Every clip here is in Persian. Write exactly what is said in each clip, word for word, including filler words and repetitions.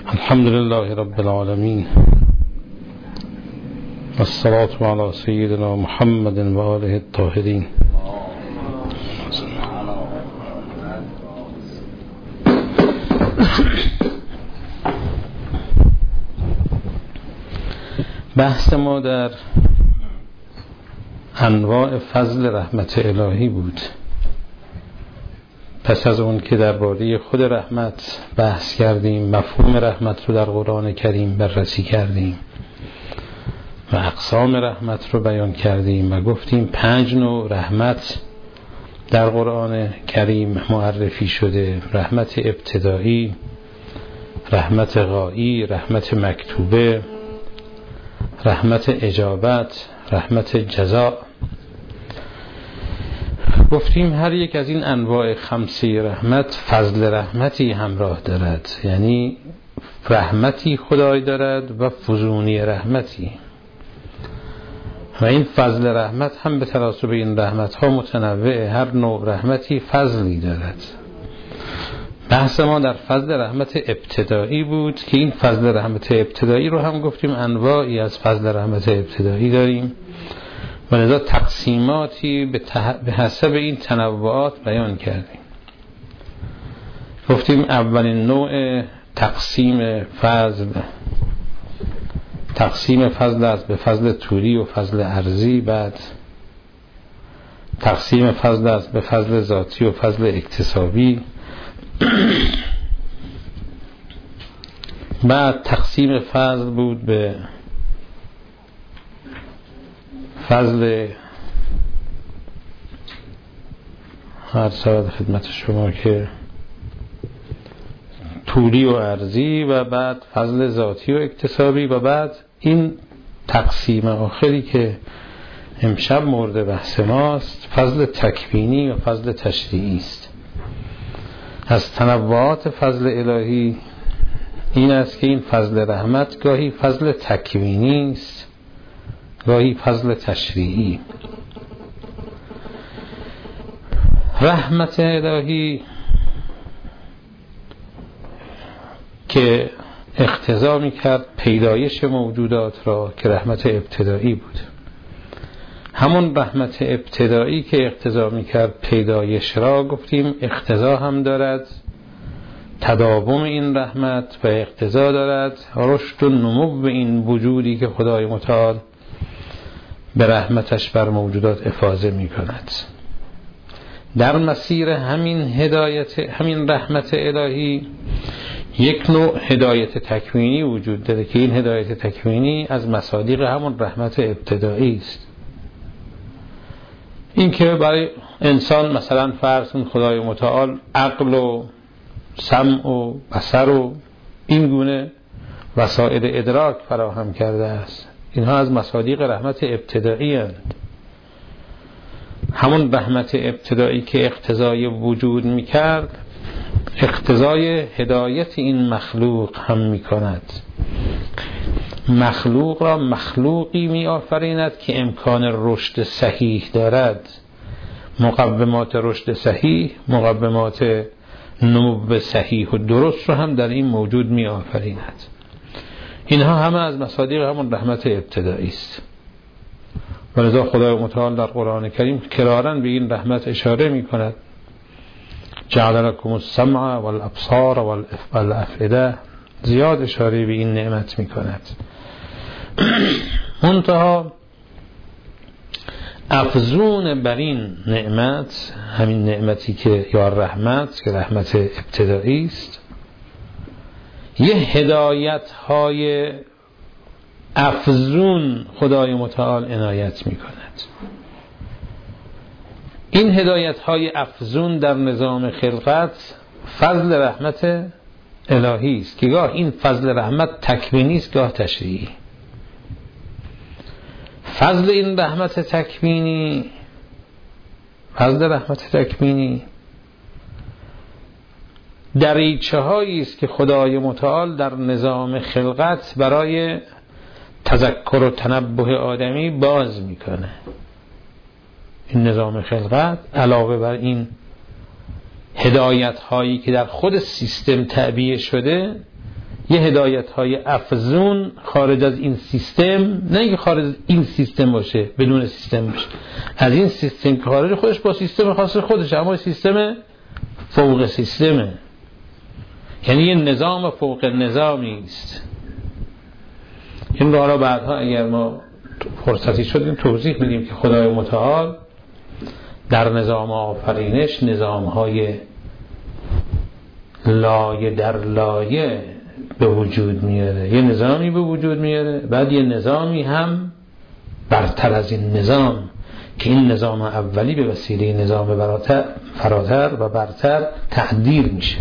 الحمد لله رب العالمين والصلاة على سيدنا محمد وآله الطاهرين. بحث ما در انواع فضل رحمت الهی بود. پس از اون که درباره خود رحمت بحث کردیم، مفهوم رحمت رو در قرآن کریم بررسی کردیم و اقسام رحمت رو بیان کردیم و گفتیم پنج نوع رحمت در قرآن کریم معرفی شده: رحمت ابتدایی، رحمت غایی، رحمت مکتوبه، رحمت اجابت، رحمت جزا. گفتیم هر یک از این انواع خمسه رحمت فضل رحمتی همراه دارد، یعنی رحمتی خدای دارد و فزونی رحمتی، و این فضل رحمت هم به تناسب این رحمت ها متنوع، هر نوع رحمتی فضلی دارد. بحث ما در فضل رحمت ابتدایی بود که این فضل رحمت ابتدایی رو هم گفتیم انواعی از فضل رحمت ابتدایی داریم و لذا تقسیماتی به, تح... به حسب این تنوعات بیان کردیم. گفتیم اولین نوع تقسیم فضل تقسیم فضل است به فضل طولی و فضل عرضی، بعد تقسیم فضل است به فضل ذاتی و فضل اکتسابی، بعد تقسیم فضل بود به فضل هر ساعت خدمت شما که طولی و عرضی، و بعد فضل ذاتی و اکتسابی، و بعد این تقسیم آخری که امشب مورد بحث ماست فضل تکوینی و فضل تشریعی است. از تنوعات فضل الهی این است که این فضل رحمت گاهی فضل تکوینی است، گاهی فضل تشریعی. رحمت الهی که اقتضا می‌کرد پیدایش موجودات را که رحمت ابتدایی بود، همون رحمت ابتدایی که اقتضا می‌کرد پیدایش را گفتیم اقتضا هم دارد تداوم این رحمت و اقتضا دارد رشد و نمو این وجودی که خدای متعال به رحمتش بر موجودات افاضه می کند. در مسیر همین هدایت همین رحمت الهی یک نوع هدایت تکوینی وجود داره که این هدایت تکوینی از مصادیق همون رحمت ابتدایی است. این که برای انسان مثلا فرض کن خدای متعال عقل و سمع و بصر و این گونه وسایل ادراک فراهم کرده است، اینها از مصادیق رحمت ابتدایی هستند. همون رحمت ابتدایی که اقتضای وجود میکرد اقتضای هدایت این مخلوق هم میکند. مخلوق را مخلوقی می آفریند که امکان رشد صحیح دارد. مقومات رشد صحیح، مقومات نمو صحیح و درست رو هم در این موجود می آفریند. اینها همه از مصادیق همون رحمت ابتدایی است. ولذا خدای متعال در قرآن کریم کراراً به این رحمت اشاره می کند: جعل لکم السمع والابصار والافئده. زیاد اشاره به این نعمت می کند. منتها افزون بر این نعمت، همین نعمتی که یا رحمت که رحمت ابتدایی است، یه هدایت های افزون خدای متعال عنایت می کند. این هدایت های افزون در نظام خلقت فضل رحمت الهی است که گاه این فضل رحمت تکوینی است، گاه تشریعی. فضل این رحمت تکوینی فضل رحمت تکوینی دریچه هایی است که خدای متعال در نظام خلقت برای تذکر و تنبه آدمی باز میکنه. این نظام خلقت علاوه بر این هدایت هایی که در خود سیستم تعبیه شده، یه هدایت های افزون خارج از این سیستم، نه اینکه خارج از این سیستم باشه، بدون سیستم باشه، از این سیستم که خارج خودش با سیستم خاص خودش، اما سیستم فوق سیستمه، یعنی یه نظام فوق نظامی است. این رو حالا بعدها اگر ما فرصتی شدیم توضیح میدیم که خدای متعال در نظام آفرینش نظام‌های لایه در لایه به وجود میاره، یه نظامی به وجود میاره، بعد یه نظامی هم برتر از این نظام که این نظام اولی به وسیله نظام براتر فراتر و برتر تعدیل میشه.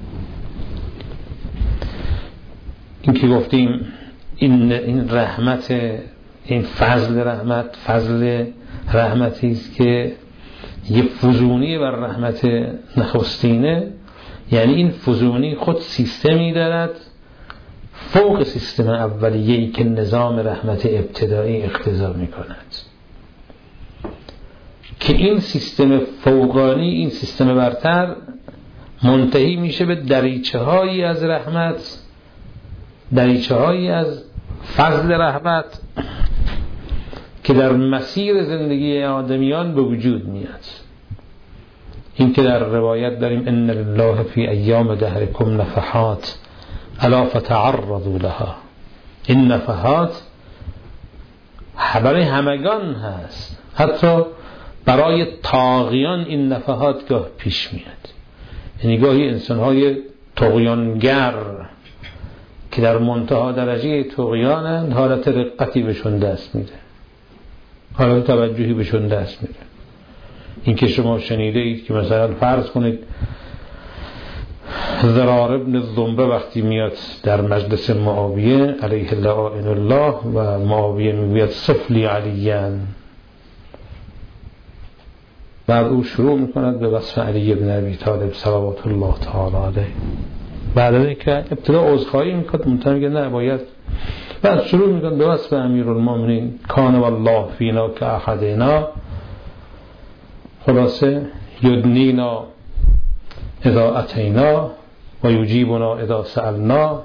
این که گفتیم این این رحمت، این فضل رحمت، فضل رحمتی است که یه فزونی بر رحمت نخستینه، یعنی این فزونی خود سیستمی دارد فوق سیستم اولیه‌ای که نظام رحمت ابتدایی اقتضا می‌کند، که این سیستم فوقانی، این سیستم برتر منتهی میشه به دریچه‌هایی از رحمت، دریچه‌هایی از فضل رحمت که در مسیر زندگی آدمیان به وجود میاد. این که در روایت داریم ان لله فی ایام دهرکم نفحات الا فتعرضوا لها، این نفحات برای همگان هست، حتی برای طاغیان این نفحات گاه پیش میاد، یعنی گاهی انسان‌های طغیانگر که در منتها درجه طغیانند حالت رقتی بهشون دست میده، حالت توجهی بهشون دست میده. این که شما شنیده اید که مثلا فرض کنید ضرار ابن الزمره وقتی میاد در مجلس معاویه علیه لعائن الله و معاویه میگوید سفلی علیان، بعد او شروع میکند به وصف علی ابن ابی طالب صلوات الله تعالی علیه، بعد از اینکه ابتدا عذرخواهی میکند منتها میگه نه باید، بعد شروع میکند به وصف امیرالمومنین کان والله فینا که احدنا، خلاصه یدنینا اذا اتینا و یجیبنا اذا سألنا،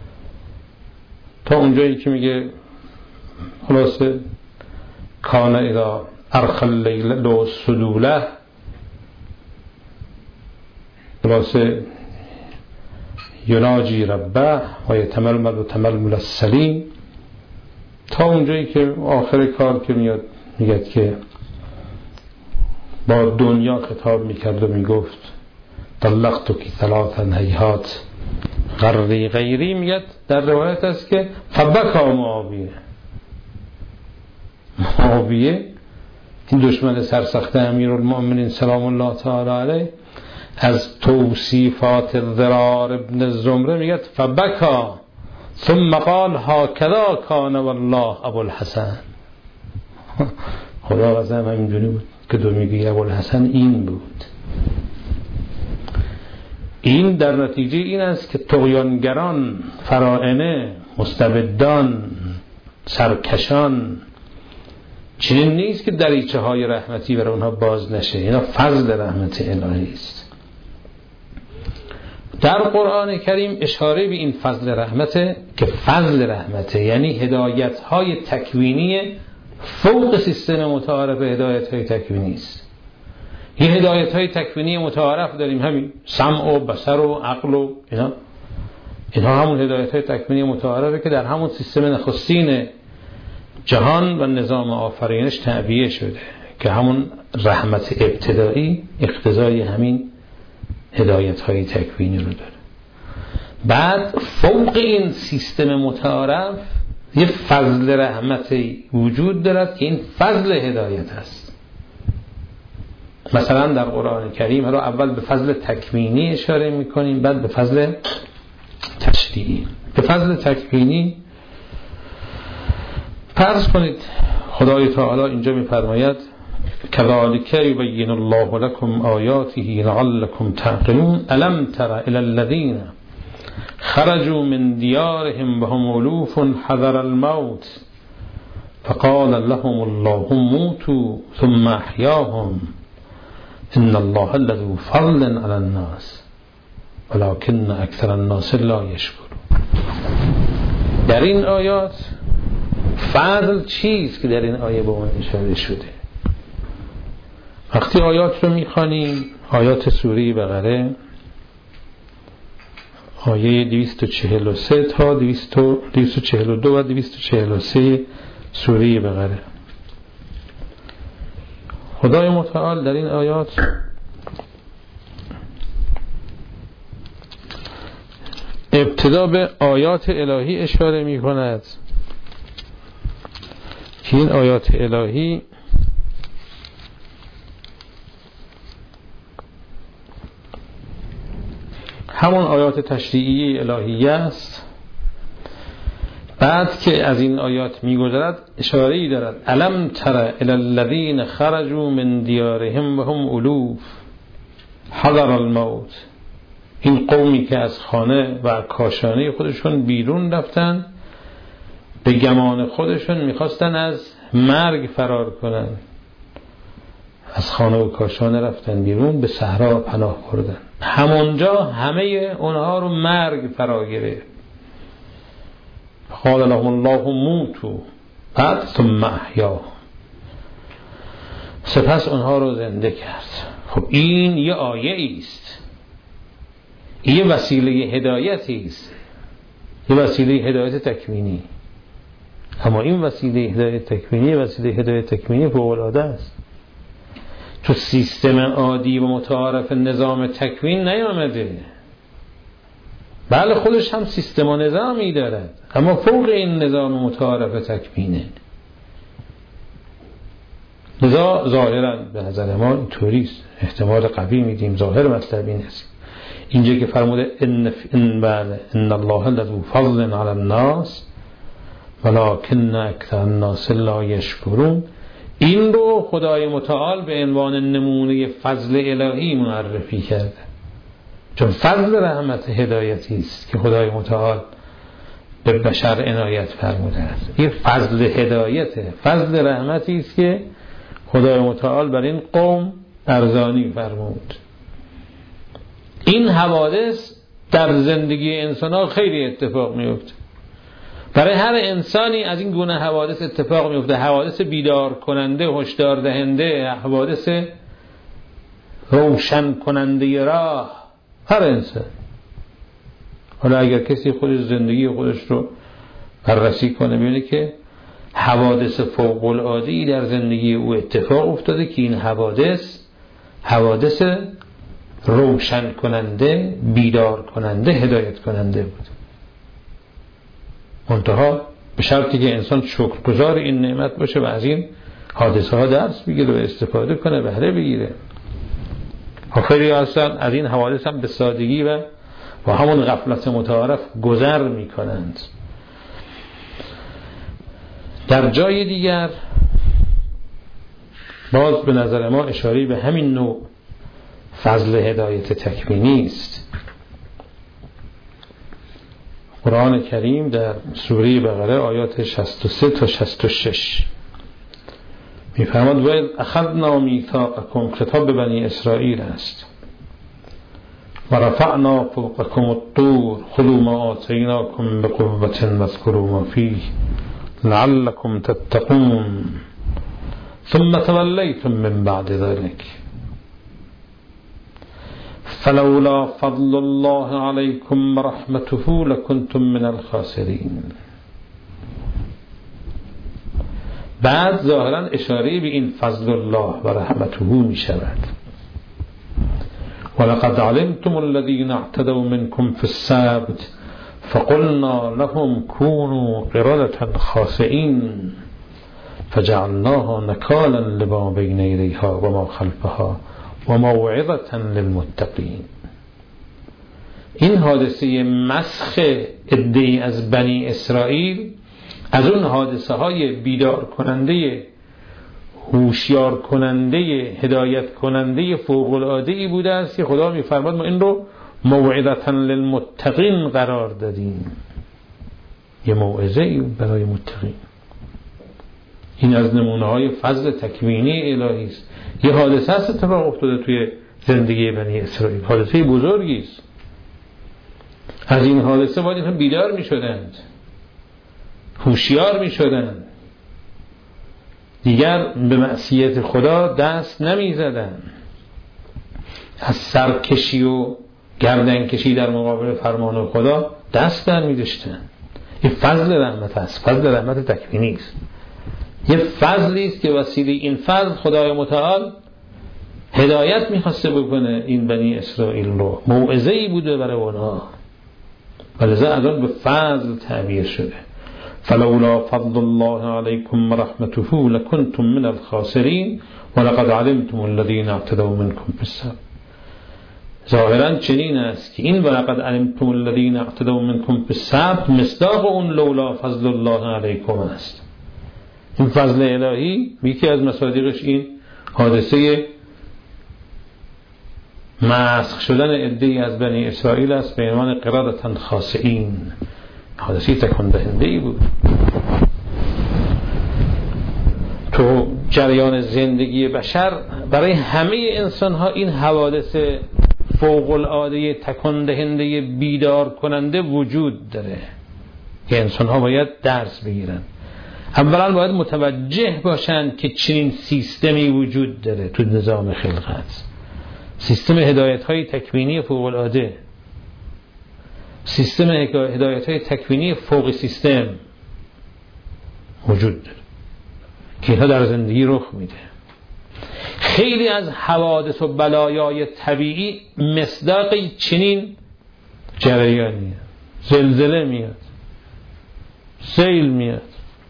تا اونجایی که میگه خلاصه کان اذا ارخ اللیل لو سدوله، خلاصه یناجی ربه و یتململ و تململ السلیم، تا اونجایی که آخر کار که میاد میگه که با دنیا خطاب میکرد و میگفت طلقتو کی ثلاثا هیهات غری غیری، میگه در روایت است که فبکا معاویه، معاویه این دشمن سرسخت امیرالمؤمنین سلام الله تعالی علیه از توصیفات ضرار ابن الزمره میگه فبکا ثم قال هکذا کان والله ابوالحسن، خدا قسم همینجوری بود که تو میگی ابوالحسن این بود. این در نتیجه این است که طغیانگران، فرائنه، مستبدان، سرکشان چنین نیست که دریچه های رحمتی برای اونها باز نشه، اینا فضل رحمت الهی است. در قرآن کریم اشاره به این فضل رحمته که فضل رحمته یعنی هدایت های تکوینی فوق سیستم متعارف هدایت های تکوینی است. یه هدایت های تکوینی متعارف داریم، همین سمع و بصر و عقل و اینا، اینها همون هدایت های تکوینی متعارفه که در همون سیستم نخستین جهان و نظام آفرینش تعبیه شده که همون رحمت ابتدایی اقتضای همین هدایت های تکوینی رو داره. بعد فوق این سیستم متعارف یه فضل رحمتی وجود دارد که این فضل هدایت است. مثلا در قرآن کریم رو اول به فضل تکوینی اشاره میکنیم، بعد به فضل تشریعی. به فضل تکوینی فرض کنید خدای تعالی اینجا میفرماید كذلك يبين الله لكم آياته لعلكم تعقلون ألم تر إلى الذين خرجوا من ديارهم وهم ألوف حذر الموت فقال لهم الله موتوا ثم أحياهم إن الله لذو فضل على الناس ولكن أكثر الناس لا يشكرون. در این آیات فضل چیست که در این آیه به اون اشاره شده. وقتی آیات رو میخوانیم، آیات سوره بقره آیه دویست و چهل و سه تا دویست و چهل و دو و دویست و چهل و سه سوره بقره، خدای متعال در این آیات ابتدا به آیات الهی اشاره می کند که این آیات الهی همون آیات تشریعی الهی است. بعد که از این آیات می‌گذرد اشاره‌ای دارد: الم تر الی الذین خرجوا من دیارهم و هم الوف حذر الموت. این قومی که از خانه و کاشانه خودشون بیرون رفتن، به گمان خودشون میخواستن از مرگ فرار کنن، از خانه و کاشانه رفتن بیرون، به صحرا پناه بردن. همونجا همه اونها رو مرگ فرا گرفت. قال لهم الله موتوا بعد ثم احیا، سپس اونها رو زنده کرد. خب این یه آیه است، یه وسیله هدایتی است، یه وسیله هدایت تکوینی. اما این وسیله هدایت تکوینی وسیله هدایت تکوینی فوق‌العاده است. تو سیستم عادی و متعارف نظام تکوین نیامده. بله خودش هم سیستم و نظامی دارد، اما فوق این نظام متعارف تکوینه. لذا ظاهرا به نظر ما اینطوری است، احتمال قوی میدیم ظاهر مطلب این است اینجا که فرموده ان ان بله ان الله لذو فضل علی الناس ولکن اکثر الناس لا یشکرون، این رو خدای متعال به عنوان نمونه فضل الهی معرفی کرده، چون فضل رحمت هدایتی است که خدای متعال به بشر عنایت فرموده است. این فضل هدایته، فضل رحمتی است که خدای متعال بر این قوم ارزانی فرمود. این حوادث در زندگی انسان ها خیلی اتفاق میفته. برای هر انسانی از این گونه حوادث اتفاق میفته، حوادث بیدار کننده، هشدار دهنده، حوادث روشن کننده راه. هر انسان، حالا اگر کسی خودش زندگی خودش رو بررسی کنه ببینه که حوادث فوق العاده در زندگی او اتفاق افتاده که این حوادث حوادث روشن کننده، بیدار کننده، هدایت کننده بود. منتها به شرطی که انسان شکرگزار این نعمت باشه و از این حادثه ها درس بگیره و استفاده کنه، بهره بگیره. خیلی هستن از این حوادث هم به سادگی و با همون غفلت متعارف گذر می کنند. در جای دیگر باز به نظر ما اشاره به همین نوع فضل هدایت تکوینی است. قرآن کریم در سوره بقره آیات شصت و سه تا شصت و شش می‌فرماید و اخذنا میثاقکم، خطاب به بنی اسرائیل است، و رفعنا فوقکم الطور خذوا ما آتیناکم بقوة واذکروا ما فیه لعلکم تتقون ثم تولیتم من بعد ذلك فلولا فضل الله علیکم ورحمته لکنتم من الخاسرین. بعد ظاهرا اشاره به این فضل الله و رحمته می شود. ولقد علمتم الذين اعتدوا منكم في السبت فقلنا لهم كونوا قردة خاسئين فجعلناها نكالا لما بين يديها وما خلفها وموعظة للمتقين. این حادثه مسخ عده‌ای از بنی اسرائیل از اون حادثه های بیدار کننده، هوشیار کننده، هدایت کننده فوق العاده ای بوده است که خدا می‌فرماد ما این رو موعظة للمتقین قرار دادیم. یه موعظه ای برای متقین. این از نمونه های فضل تکوینی الهی است. یه حادثه است اتفاق افتاده توی زندگی بنی اسرائیل، حادثه بزرگی است. از این حادثه باید اینها بیدار می شدند. هوشیار می شدن، دیگر به معصیت خدا دست نمی زدن، از سرکشی و گردنکشی در مقابل فرمان خدا دست بر می داشتن. این فضل رحمت است، فضل رحمت تکوینی است. یه فضلی است که وسیله این فضل خدای متعال هدایت می‌خواسته بکنه این بنی اسرائیل رو، موعظه‌ای بوده برای اونها، ولذا الان به فضل تعبیر شده. فلولا فضل الله علیکم و رحمته لکنتم من الخاسرین ولقد علمتم الذین اعتدوا منکم فی السبت. ظاهرا چنین است که این ولقد علمتم الذین اعتدوا منکم فی السبت مصداق اون لولا فضل الله علیکم است. این فضل الهی یکی از مصادیقش این حادثه مسخ شدن عده‌ای از بنی اسرائیل است به عنوان قردة خاسئین. حادثه تکان دهنده‌ای بود. تو جریان زندگی بشر برای همه انسان ها این حوادث فوق العاده تکان دهنده بیدار کننده وجود داره که انسان ها باید درس بگیرن. اولا باید متوجه باشن که چنین سیستمی وجود داره تو نظام خلقت، سیستم هدایت های تکوینی فوق العاده، سیستم هدایت های تکوینی فوق سیستم وجود داره که اینها در زندگی رخ میده. خیلی از حوادث و بلایای طبیعی مصداق چنین جریانیه. زلزله میاد، سیل میاد،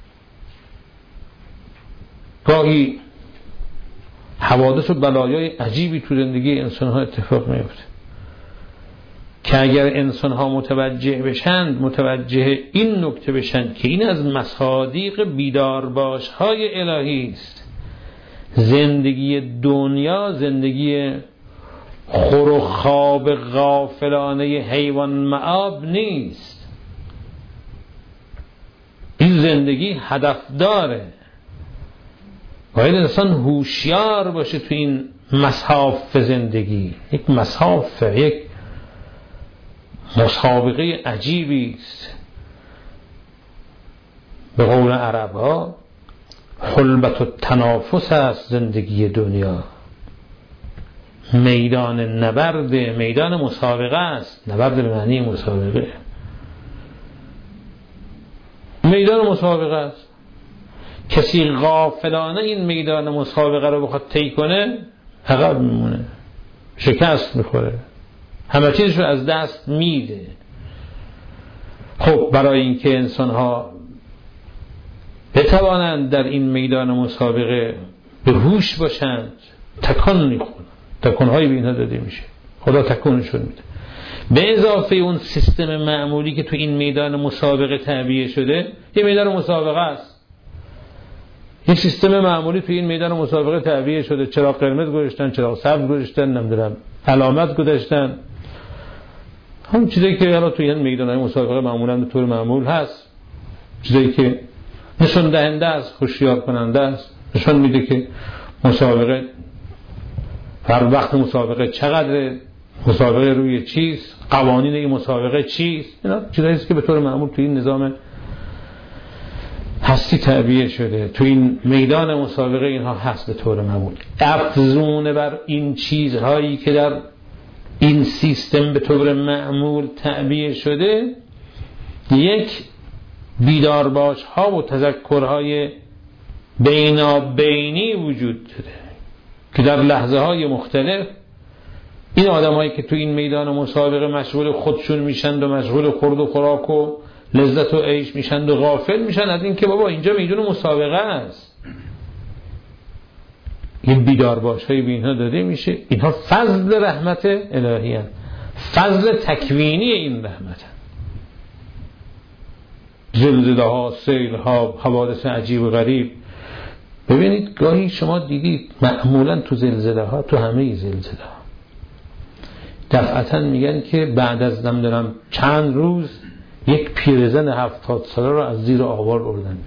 گاهی حوادث و بلایای عجیبی تو زندگی انسان ها اتفاق میفته که اگر انسان ها متوجه بشن، متوجه این نکته بشن که این از مصادیق بیدارباش های الهی است. زندگی دنیا زندگی خور و خواب غافلانه حیوان مآب نیست. این زندگی هدف داره. باید انسان هوشیار باشه تو این مصاف زندگی. یک مصاف، یک مسابقه عجیبی است. به قول عرب ها حلبت و تنافس است زندگی دنیا. میدان نبرد، میدان مسابقه است. نبرد به معنی مسابقه، میدان مسابقه است. کسی غافلانه این میدان مسابقه رو بخواد طی کنه عقب میمونه، شکست میخوره، همه چیزش رو از دست میده. خب برای اینکه انسان ها بتوانند در این میدان مسابقه به هوش باشند، تکان میخورن، تکان‌هایی به اینها داده میشه، خدا تکانشون میده. به اضافه اون سیستم معمولی که تو این میدان مسابقه تعبیه شده، یه میدان مسابقه است. این سیستم معمولی تو این میدان مسابقه تعبیه شده، چراغ قرمز گذاشتن، چراغ سبز گذاشتن، نمیدونم علامت گذاشتن، همون چیزایی که الان تو این میدان‌های مسابقه معمولا به طور معمول هست، چیزایی که نشون دهنده است، هوشیار کننده است، نشون میده که مسابقه هر وقت مسابقه چقدر، مسابقه روی چیست، قوانین این مسابقه چیست. اینا چیزایی است که به طور معمول تو این نظام هستی تعبیه شده، تو این میدان مسابقه اینها هست به طور معمول. افزون بر این چیزهایی که در این سیستم به طور معمول تعبیه شده، یک بیدارباش ها و تذکرهای بینابینی وجود داره که در لحظه های مختلف این آدم هایی که تو این میدان مسابقه مشغول خودشون میشند و مشغول خورد و خوراک و لذت و عیش میشند و غافل میشن از این که بابا اینجا میدون مسابقه است. این بیدارباش های به اینها داده میشه. اینها فضل رحمت الهی هست، فضل تکوینی این رحمت هست. زلزله ها، سیل ها، حوادث عجیب و غریب. ببینید گاهی شما دیدید معمولا تو زلزله ها، تو همه زلزله ها دفعتا میگن که بعد از نمیدونم چند روز یک پیرزن هفتاد ساله رو از زیر آوار بردن.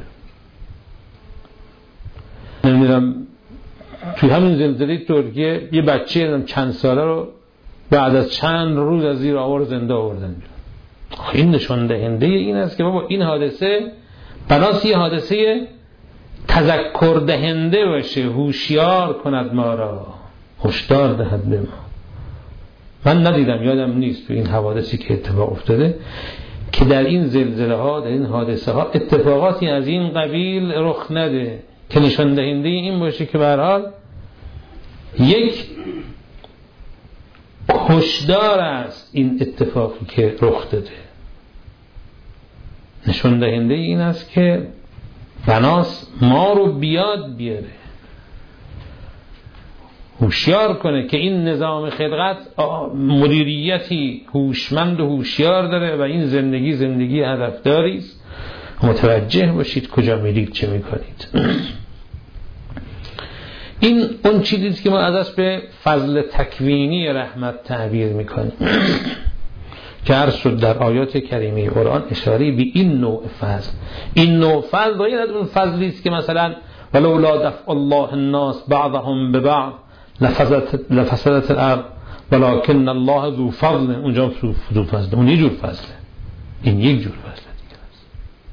نمیدونم توی همین زلزله ترکیه یه بچه چند ساله رو بعد از چند روز از زیر آوار زنده آوردن. این نشون دهنده این است که بابا این حادثه بناس یه حادثه تذکر دهنده باشه، هوشیار کند ما را، هشدار دهد به ما. من ندیدم، یادم نیست تو این حوادثی که اتفاق افتاده که در این زلزله ها، در این حادثه ها اتفاقاتی از این قبیل رخ نده که نشان دهنده این باشه که به هر حال یک هشدار است این اتفاقی که رخ داده. نشان دهنده این است که بناس ما رو بیاد بیاره، هوشیار کنه که این نظام خلقت مدیریتی هوشمند و هوشیار داره و این زندگی زندگی هدفداری است. متوجه باشید کجا میرید، چه میکنید. این اون چیزی که ما ازش به فضل تکوینی رحمت تعبیر میکنیم که عرض شد در آیات کریمه قرآن اشاره به این نوع فضل. این نوع فضل باید اون فضلی است که مثلا ولولا دفع الله الناس بعضهم ببعض لفسدت لفسدت الارض ولكن الله ذو فضل. اونجا ذو فضل، اون یه جور فضله، این یک جور فضله دیگه است.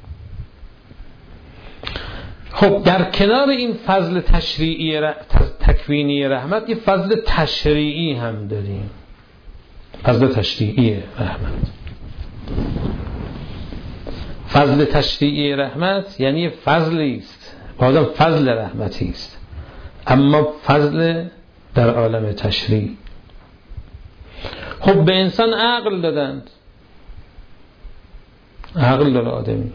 خب در کنار این فضل تشریعی ر... تکوینی رحمت، یه فضل تشریعی هم داریم. فضل تشریعی رحمت، فضل تشریعی رحمت یعنی یه فضلی است، بازم فضل رحمتی است، اما فضل در عالم تشریع. خب به انسان عقل دادند، عقل داره آدمی،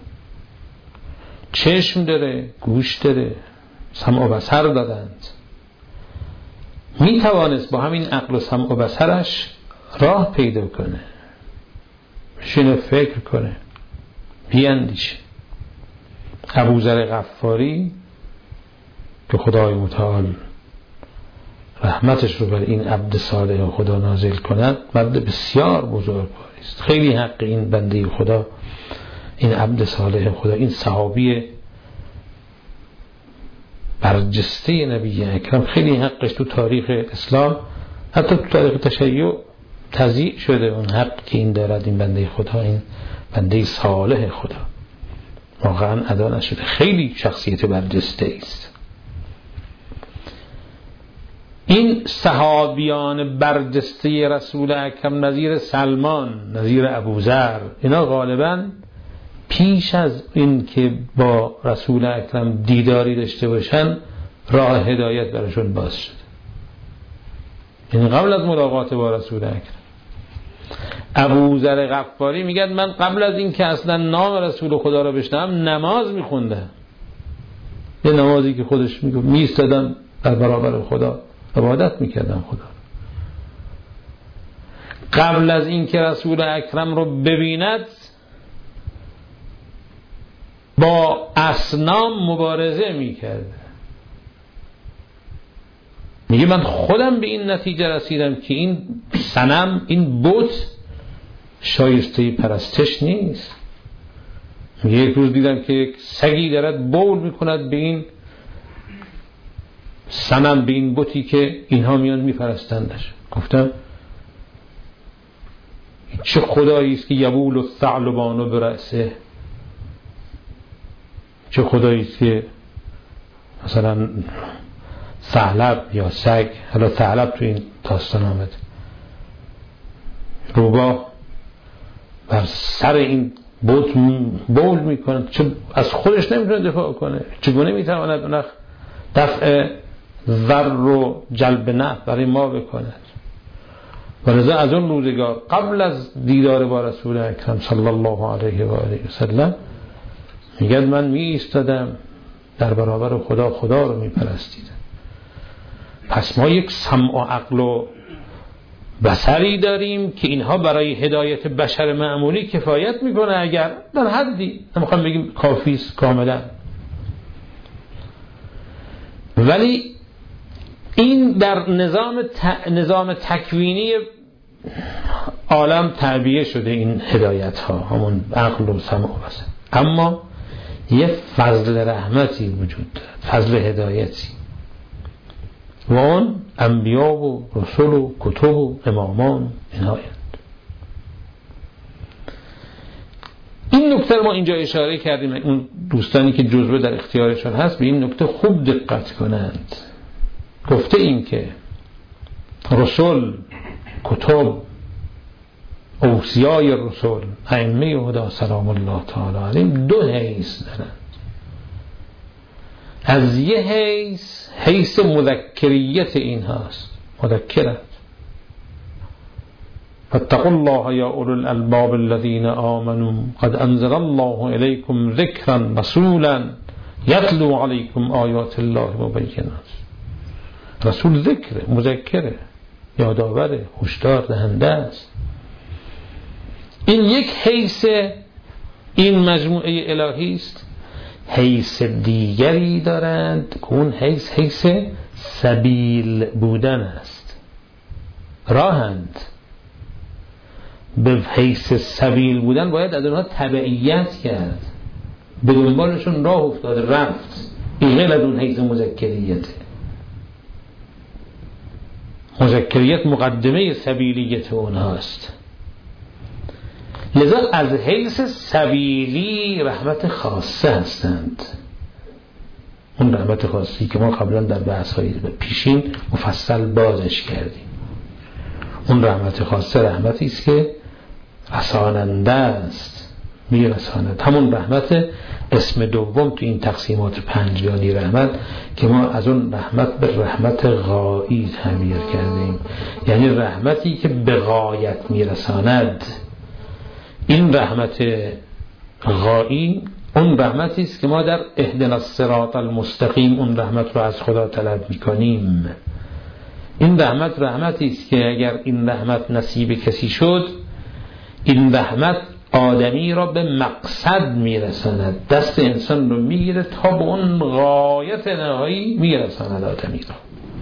چشم داره، گوش داره، سمع و بصر دادند. می توانست با همین عقل و سمع و بصرش راه پیدا کنه، بشینه فکر کنه، بیاندیشه. ابوذر غفاری که خدای متعال رحمتش رو بر این عبد صالح خدا نازل کند، مرد بسیار بزرگواری است. خیلی حق این بنده خدا، این عبد صالح خدا، این صحابی برجسته نبی اکرم، خیلی حقش تو تاریخ اسلام، حتی تو تاریخ تشیع تضییع شده اون حق که این دارد، این بنده خدا، این بنده صالح خدا واقعا ادا نشده. خیلی شخصیت برجسته است. این صحابیان برجسته رسول اکرم نظیر سلمان، نظیر ابوذر، اینا غالباً پیش از این که با رسول اکرم دیداری داشته باشن راه هدایت براشون باز شده. این قبل از ملاقات با رسول اکرم. ابوذر غفاری میگه من قبل از این که اصلا نام رسول خدا رو بشنوم نماز میخوندم، یه نمازی که خودش میگه میستادم در برابر خدا عبادت میکردم خدا. قبل از این که رسول اکرم رو ببیند با اصنام مبارزه میکرد. میگه من خودم به این نتیجه رسیدم که این صنم، این بت شایسته پرستش نیست. میگه یک روز دیدم که یک سگی دارد بول میکند به این صنم، به این بتی که اینها میان میپرستندش. گفتم چه خدایی است که یبول الثعلبان برأسه، چه خدایی است که مثلا ثعلب یا سگ، حالا ثعلب تو این داستان آمد، روباه بر سر این بت بول میکنه، چه از خودش نمیتونه دفاع کنه، چگونه میتواند اون دفع ضر و جلب نفع برای ما بکند. و لذا از اون روزگار قبل از دیدار با رسول اکرم صلی الله علیه و آله و سلم میگه من می ایستادم در برابر خدا، خدا رو می پرستیدم. پس ما یک سمع و عقل و بصری داریم که اینها برای هدایت بشر معمولی کفایت میکنه، اگر در حدی، نمیخوام بگیم کافی است کاملا، ولی این در نظام ت... نظام تکوینی عالم تعبیه شده این هدایت ها، همون عقل و سمع و بصر. اما یه فضل رحمتی وجود داره، فضل هدایتی، و اون انبیا و رسول و کتب و امامان اینهایند. این نکته ما اینجا اشاره کردیم، اون دوستانی که جزوه در اختیارشان هست به این نکته خوب دقت کنند. گفته این که رسول، کتب، اوصیای رسول، ائمه هدا سلام الله تعالی علیهم دو حیث دارند. از یه حیث حیث مذکریت این هست، مذکرت. فاتقوا الله یا اولو الالباب الذین آمنوا قد انزل الله الیکم ذکرا رسولا یتلو علیکم آیات الله مبینات. رسول ذکره، مذکره، یادآوره، هشدار دهنده است. این یک حیث این مجموعه الهی است. حیث دیگری دارند که اون حیث حیث سبیل بودن است، راهند. به حیث سبیل بودن باید از اونها تبعیت کرد، به دنبالشون راه افتاد، رفت. این غیر از اون حیث مذکریته. مذکریت مقدمه سبیلیت اونهاست. لذا از حیث سبیلی رحمت خاصه هستند. اون رحمت خاصی که ما قبلا در بحث‌های پیشین مفصل بازش کردیم. اون رحمت خاصه رحمتی است که رساننده است، میرساند. همون رحمت اسم دوم تو این تقسیمات پنجگانی رحمت که ما از اون رحمت به رحمت غایی تعبیر کردیم، یعنی رحمتی که به غایت میرساند. این رحمت غایی اون رحمتی است که ما در اهدنا الصراط المستقیم اون رحمت رو از خدا طلب میکنیم. این رحمت رحمتی است که اگر این رحمت نصیب کسی شد، این رحمت آدمی را به مقصد میرساند، دست انسان رو میگیره تا به اون غایت نهایی میرساند آدمی را.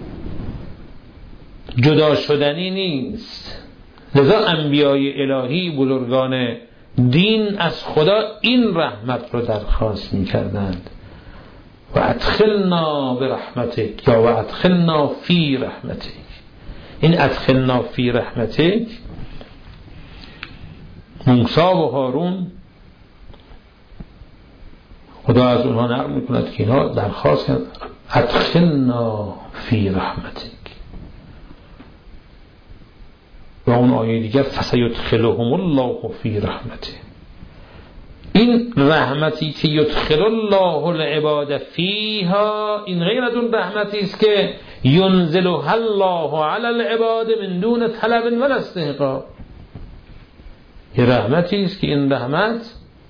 جدا شدنی نیست. لذا انبیای الهی، بزرگان دین از خدا این رحمت رو درخواست میکردند. و ادخلنا برحمتک یا و ادخلنا فی رحمتک. این ادخلنا فی رحمتک، موسی و هارون، خدا از اونها نقل میکند که اینها درخواست کردند ادخلنا فی رحمتک. و اون آیه دیگر فسیدخلهم الله فی رحمته. این رحمتی که یدخل الله العباد فیها، این غیر از اون رحمتی است که ینزلها الله علی العباد من دون طلب ولا استحقاق. یه رحمتی است که این رحمت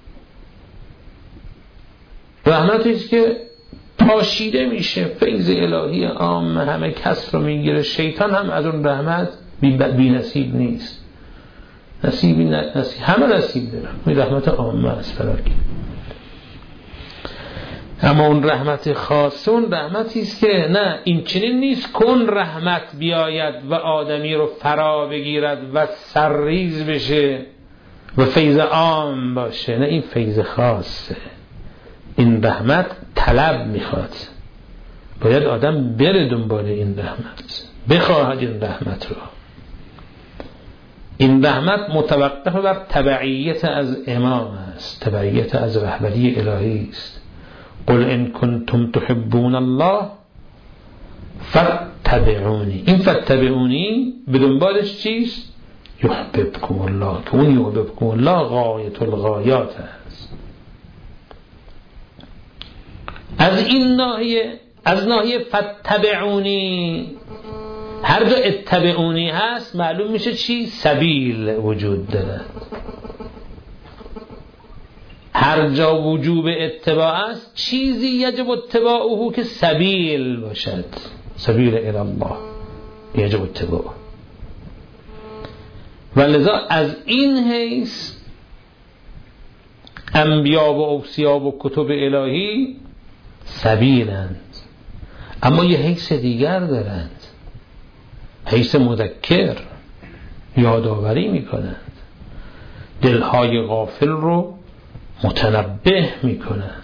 رحمتی است که پاشیده میشه، فیض الهی عام همه کس رو میگیره. شیطان هم از اون رحمت بی نصیب نیست، نصیبی نصیب همه نصیب دارن. این رحمت عامه است فراکی. اما اون رحمت خاصه اون رحمتی است که نه، این چنین نیست کن رحمت بیاید و آدمی رو فرا بگیرد و سرریز بشه و فیض عام باشه. نه، این فیض خاصه. این رحمت طلب میخواد، باید آدم بره دنبال این رحمت، بخواهد این رحمت رو. این رحمت متوقف بر تبعیت از امام است، تبعیت از رهبری الهی است. قل ان کنتم تحبون الله فاتبعونی. این فاتبعونی به دنبالش چیست؟ یحببکم الله، که اون یحببکم الله غایت الغایات است. از این ناحیه، از ناحیه فاتبعونی، هر جا اتبعونی هست معلوم میشه چی؟ سبیل وجود داره. هر جا وجوب اتباع است، چیزی یجب اتباعه که سبیل باشد، سبیل الی الله یجب اتباعه. ولذا از این حیث انبیا و اوصیا و کتب الهی سبیلند. اما یه حیث دیگر دارند، حیث مذکر، یادآوری میکنند، دلهای غافل رو متنبه میکنند.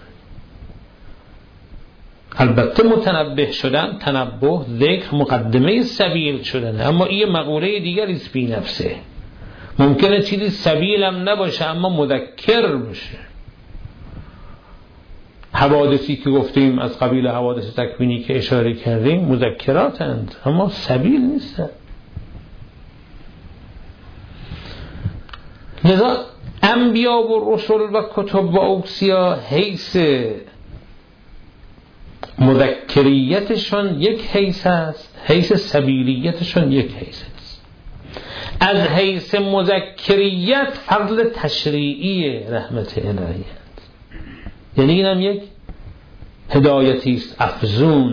البته متنبه شدن، تنبه، ذکر مقدمه سبیل شدن، اما این مقوله دیگری است بی نفسه. ممکنه چیزی سبیل هم نباشه اما مذکر باشه، حوادثی که گفتیم از قبیل حوادث تکوینی که اشاره کردیم مذکراتند اما سبیل نیستند. لذا انبیا و رسل و کتب و اوصیا حیث مذکریتشان یک حیث است، حیث سبیلیتشان یک حیث است. از حیث مذکریت فضل تشریعی رحمت الهی است، یعنی این هم یک هدایتی است افزون.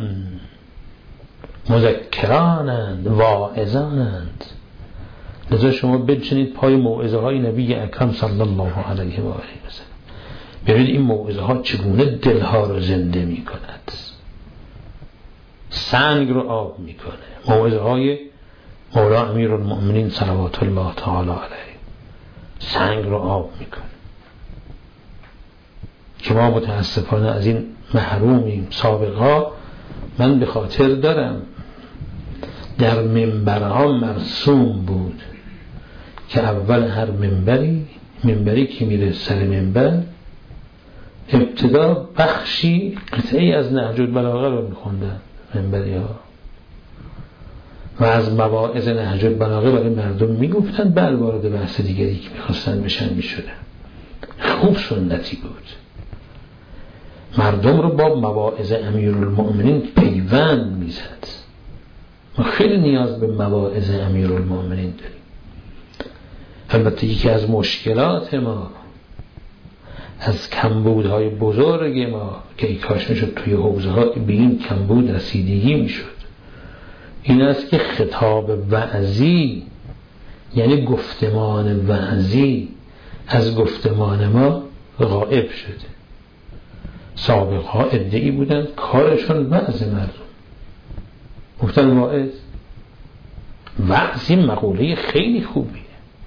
مذکرانند، واعظانند. لذا شما بچنید پای موعظه های نبی اکرم صلی الله علیه و آله و سلم، ببینید این موعظه ها چگونه دلها رو زنده می کند، سنگ رو آب می کنه. موعظه های مولا امیرالمؤمنین صلوات الله تعالی علیه سنگ رو آب می کنه. که ما متاسفانه از این محرومیم. سابقا من به خاطر دارم در منبرها مرسوم بود که اول هر منبری منبری که میره سر منبر ابتدا بخشی قطعی از نهج البلاغه رو میخوندن منبری ها و از مواعظ نهج البلاغه برای مردم میگفتن، بعد وارد بحث دیگری که میخواستن بشن میشدن. خوب سنتی بود، مردم رو با مواعظ امیرالمؤمنین پیوند میزد. ما خیلی نیاز به مواعظ امیرالمؤمنین داریم. البته یکی از مشکلات ما، از کمبودهای بزرگ ما که ای کاش میشد توی حوزه ها به این کمبود رسیدگی میشد، این است که خطاب وعظی یعنی گفتمان وعظی از گفتمان ما غائب شده. سابقها ادعی بودن کارشون وعظ مردم، گفتن واعظ. وعظ این مقوله خیلی خوبیه.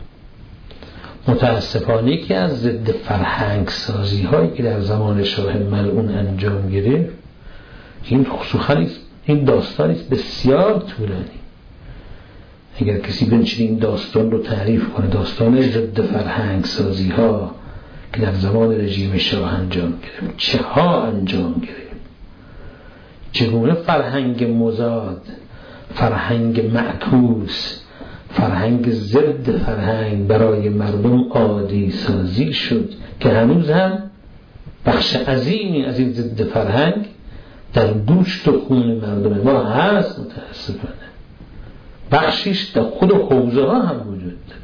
متاسفانه که از ضد فرهنگ سازی هایی که در زمان شاه ملعون انجام گرفت، این خصوصا این داستانی است بسیار طولانی. اگر کسی بنشینه این داستان رو تعریف کنه، داستان ضد فرهنگ سازی ها که در زمان رژیم شاه انجام گرفت، چه ها انجام گرفت، چگونه فرهنگ مضاد، فرهنگ معکوس، فرهنگ ضد فرهنگ برای مردم عادی سازی شد که هنوز هم بخش عظیمی از این ضد فرهنگ در گوشت و خون مردم ما هست. متاسفانه بخشیش در خود حوزه ها هم وجود داره.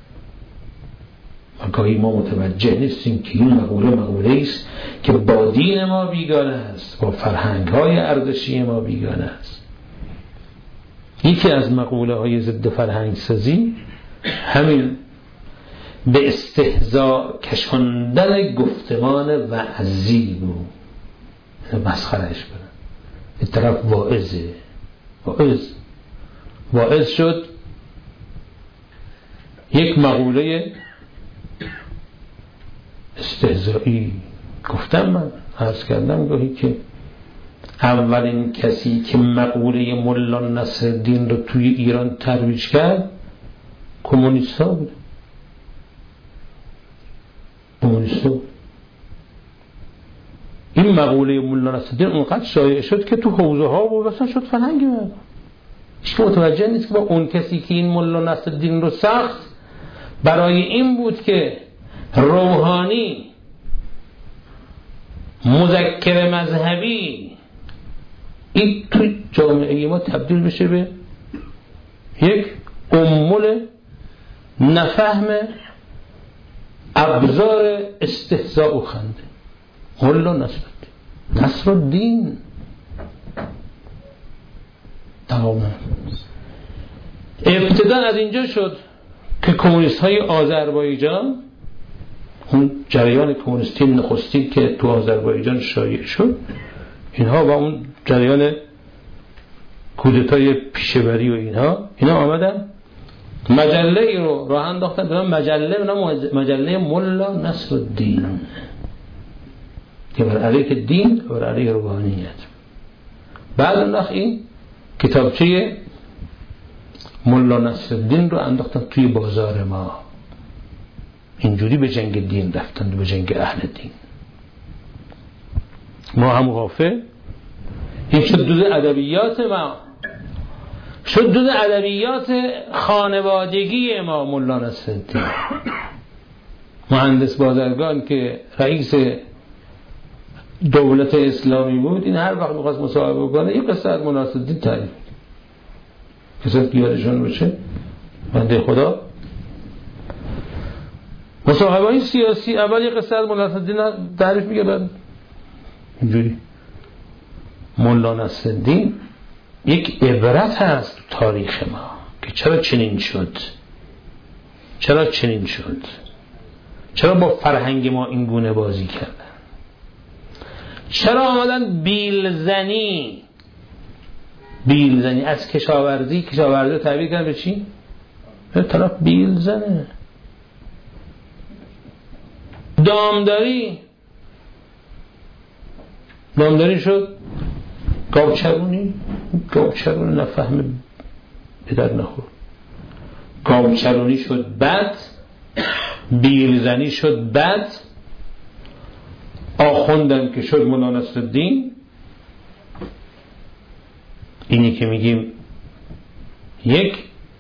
و گاهی ما متوجه نیستیم که این مقوله مقوله است که با دین ما بیگانه است، با فرهنگ های ارزشی ما بیگانه است. یکی از مقوله های ضد فرهنگ سازی همین به استهزاء کشاندن گفتمان وعظی بود. مسخرهش کنن. این طرف واعظه، واعظ واعظ شد یک مقوله استهزایی. گفتم من عرض کردم گاهی که اولین کسی که مقوله ملا نصرالدین رو توی ایران ترویج کرد کمونیست ها بود. کمونیست ها. این مقوله ملا نصرالدین اونقدر شایع شد که تو حوزه ها و واسه شد فرهنگی مردم. هیچ متوجه نیست که با اون کسی که این ملا نصرالدین رو ساخت برای این بود که روحانی مذکر مذهبی این توی جامعه ما تبدیل بشه به یک امول نفهم ابزار استهزاء و خنده. ملا نصرالدین نصرالدین تمام. ابتدا از اینجا شد که کمونیست های آذربایجان، اون جریان کمونیستی نخستی که تو آذربایجان شایع شد، اینها با اون جریان کودتای پیشوری و اینها اینا آمدن مجله ای رو راه انداختن به نام مجله مجله ملا نصرالدین که بر علیه دین و بر علیه روحانیت. بعد انداخت این کتابچه ملا نصرالدین رو انداختن توی بازار ما. اینجوری به جنگ دین رفتن، به جنگ اهل دین. ما هم وافق. این شد جز ادبیات ما، شد جز ادبیات خانوادگی ما. مولا نصرالدین مهندس بازرگان که رئیس دولت اسلامی بود، این هر وقت می‌خواست مصاحبه کنه یه قصه از مولا نصرالدین تعریف کسی که یادشون بشه بنده خدا. مصاحبه‌های سیاسی اول یه قصه از مولا نصرالدین تعریف میگه، بعد اینجوری. مولا نصرالدین یک عبرت هست تو تاریخ ما که چرا چنین شد، چرا چنین شد، چرا با فرهنگ ما این گونه بازی کردن، چرا آمدن بیلزنی بیلزنی از کشاورزی کشاورزی رو تعبیر کردن به چی؟ به طرف بیلزنه. دامداری دامداری شد گاوچرونی. گاوچرونی نفهم بدر نخور. گاوچرونی شد بد، بیلزنی شد بد، آخوندن که شد مولا نصرالدین. اینی که میگیم یک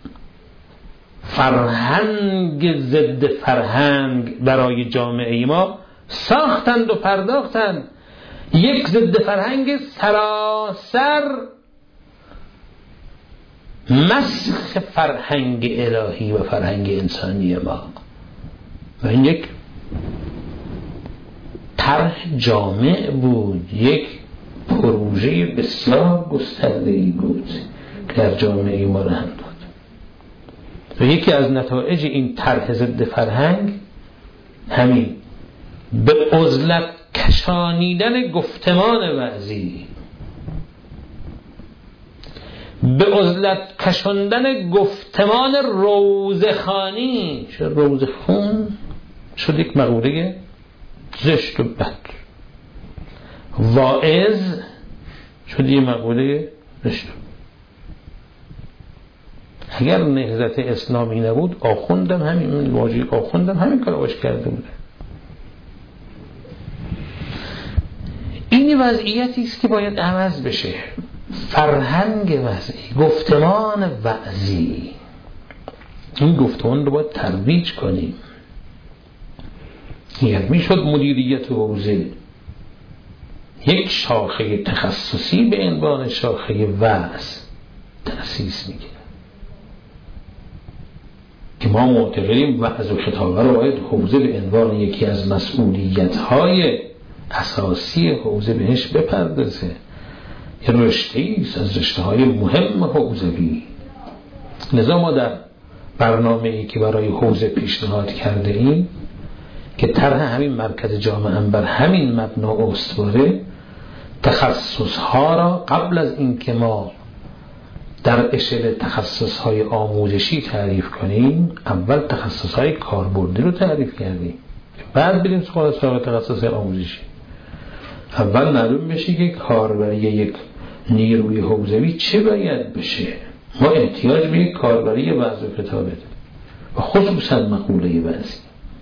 فرهنگ ضد فرهنگ برای جامعه ما ساختند و پرداختند. یک ضد فرهنگ سراسر مسخ فرهنگ الهی و فرهنگ انسانی ما، و این یک طرح جامع بود، یک پروژه بسیار گسترده‌ای بود که در جامعه ما رهن داد. و یکی از نتایج این طرح ضد فرهنگ همین به عزلت کشانیدن گفتمان وعظی، به عزلت کشاندن گفتمان روزخوانی. شد روزخون شد یک مقوله زشت و بد، واعظ شد یک مقوله زشت. اگر نهضت اسلامی نبود آخوندم همین واژه آخوندم همین کارو باش کرده بوده. این وضعیتی است که باید عوض بشه. فرهنگ وضعی، گفتمان وعظی، این گفتمان رو باید ترویج کنیم. یعنی میشد مدیریت حوزه یک شاخه تخصصی به عنوان شاخه وعظ تأسیس میگه که ما معتقدیم وعظ و خطابه رو باید حوزه به عنوان یکی از مسئولیت‌های اساسی حوزه بهش بپردازه. یه رشته‌ای است از رشته‌های مهم حوزوی. لذا ما در برنامه‌ای که برای حوزه پیشنهاد کرده ایم که طرح همین مرکز جامعه بر همین مبنا استواره، تخصص‌ها را قبل از اینکه ما در اشل تخصص‌های آموزشی تعریف کنیم، اول تخصص‌های کاربردی رو تعریف کردیم، بعد بریم سراغ تخصص‌های آموزشی. اول معلوم بشه که کاربری یک نیروی حوزوی چه باید بشه. ما احتیاج به یک کاربری وعظ و خطابه داریم و خصوصا مقوله وعظی.